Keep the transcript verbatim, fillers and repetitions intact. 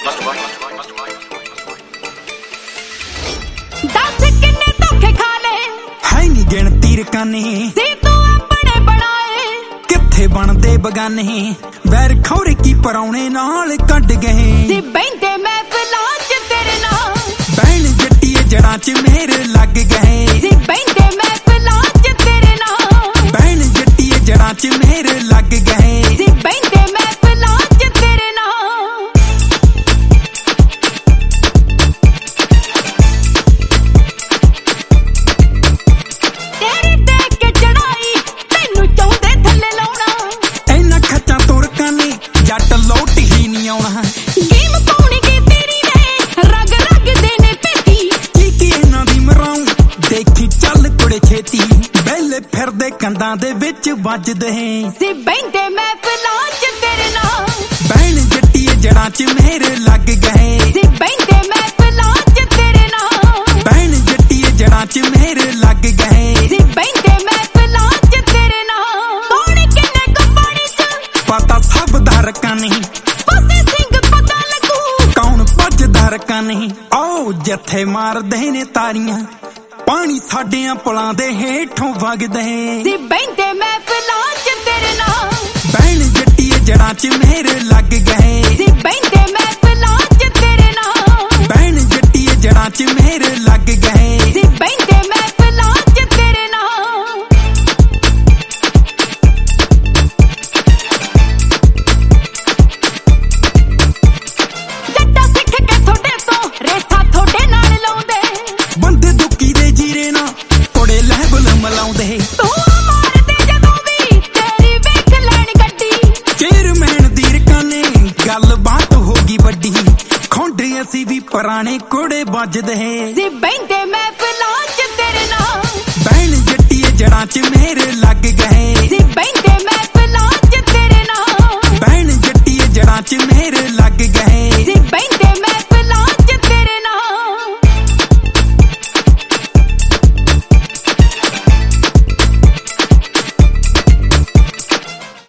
दस किन्ने धोखे खा ले है नी गिनती रकाने सी तू अपने बनाए किथे बनदे बगाने वैर खौरे की परौने नाल कट गए सी बहिंदे महफिलां च तेरे नाल बैन जट्टीए जड़ां च मेरे लग गए सी बहिंदे महफिलां च तेरे नाल बैन जट्टीए जड़ां च मेरे लग गए सी बहिंदे महफिलां च तेरे नाल तेरे देख के चढ़ाई तैनू चाहुंदे थल्ले लाउणा इन्हां खच्चां तुरकां ने जट लौट ही नहीं आउणा गेम पाउणी की तेरी ने रग रग दे ने पेटी की की इन्हां दी मराऊं देखी चल कुड़े छेती बेले फिरदे कंधां दे विच वजदे सी बहिंदे महफिलां च तेरे नाल बैन जट्टीए जड़ां च मेरे लग गए सी बहिंदे महफिलां च तेरे नाल बैन जट्टीए जड़ां च मेरे लग गए सी बहिंदे महफिलां च तेरे नाल पानी किन्ने को पानी च पता सब दा रकाने फसे सिंह पता लगू कौन भजदा रकाने आओ जथे मारदे ने तारियां पानी साडियां पुलां दे हेठों वगदे सी बहिंदे महफिलां च तेरे नाल बैन जट्टीए जड़ां च मेरे लग गए सी बहिंदे महफिलां च तेरे नाल बैन जट्टीए जड़ां च मेरे लग गए सी बहिंदे महफिलां च तेरे नाल जट्टा सिख के थोड़े तो रेसा थोड़े नाल लाउंदे बंदे दुखी दे जीरे ना कोड़े लहबल मलाउंदे तू मारदे जदों भी तेरी वेख लैण गड्डी चेयरमैन दी रकाने गल बात होगी वड्डी खोंडे असी भी पुराने कोड़े बजदे सी बहिंदे महफिलां च तेरे नाल बैन जट्टीए जड़ां च मेरे लग गए सी बहिंदे